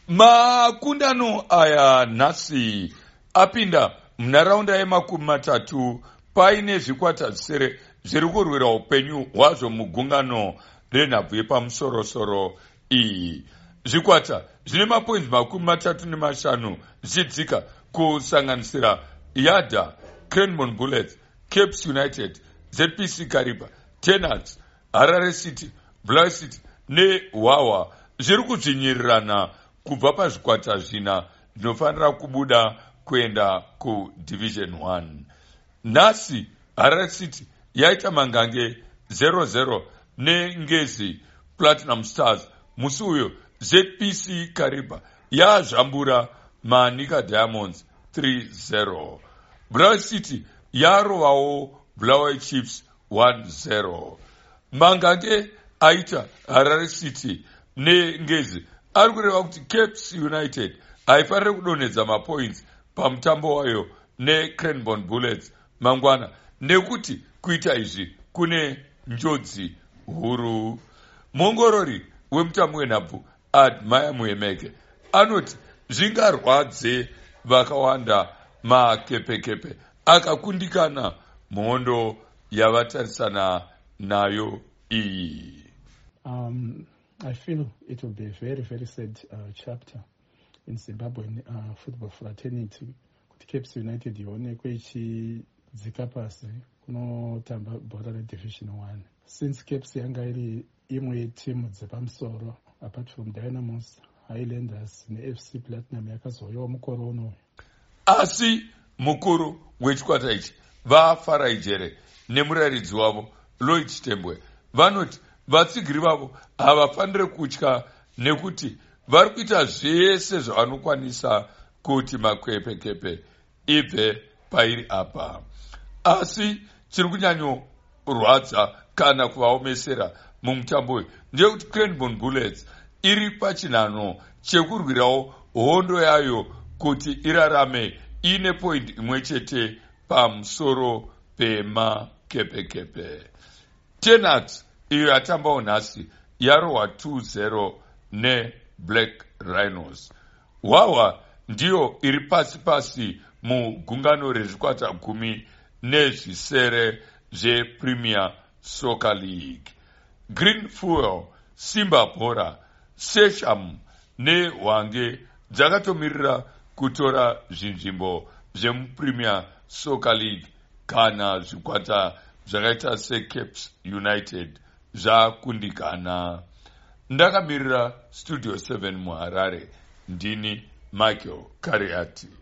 Makundano aya nhasi apinda munharaunda yemakumi matatu paine zvikwata zvisere zviri kurwira upenyu hwazvo mugungano renhabvu yepamusorosoro iyi. Zvikwata zvine mapoinzi 35 zvichidzika kusanganisira Yada, Cranbourne Bullets, Capes United, ZPC Kariba, Tenants, Harare City, Bulawayo City neHwawa zviri kudzvinyirirana kubva pazvikwata zvina zvinofanira kubuda kuenda kuDivision 1. Nhasi Harare City yaita mangange 0-0 neNgezi Platinum Stars. Musi uyo ZPC Kariba yazvambura Manika Diamonds 3-0. Bulawayo City yarovawo Bulawayo Chiefs 1-0. Mangange aita Harare City neNgezi ari kureva kuti Capes United haifaniri kudonhedza mapoints pamutambo wayo neCranbourne Bullets mangwana, nekuti kuita izvi kune njodzi huru. Muongorori wemutambo wenhabvu Admire Muemeke anoti zvingarwadze vakawanda makepekepe akakundikana muhondo yavatarisana nayo iyi. I feel it will be a very, very sad chapter in Zimbabwean football fraternity. Kuti Capes United ionekwe ichidzika pasi kunotamba bhora reDivision 1. Since Capes yanga iri imwe yetimu dzepamusoro apart from Dynamos, Highlanders neFC Platinum yakazouyawo mukore uno. Asi mukuru wechikwata ichi vaFarai Jere nemurairidzi wavo Lloyd Tembwe vanoti vatsigiri vavo havafaniri kutya nekuti vari kuita zvese zvavanokwanisa kuti makwepekepe ibve pairi apa. Asi chiri kunyanyorwadza kana kuvaomesera mumutambo uyu ndeyekuti Cranbourne Bullets iri pachinhano chekurwirawo hondo yayo kuti irarame ine point imwe chete pamusoro pemakepekepe. Tenants iyo yatambawo nhasi yarohwa 2-0 neBlack Rhinos. Hwawa ndiyo iri pasi mugungano rezvikwata 10 nezvisere zvePremier Soccer League. Green Fuel, Simba Bora, Sesham neHwange dzakatomirira kutora zvinzvimbo zvemuPremier Soccer League kana zvikwata zvakaita seCapes United zvakundikana. Ndakamirira Studio 7 muHarare, ndini Michael Kariati.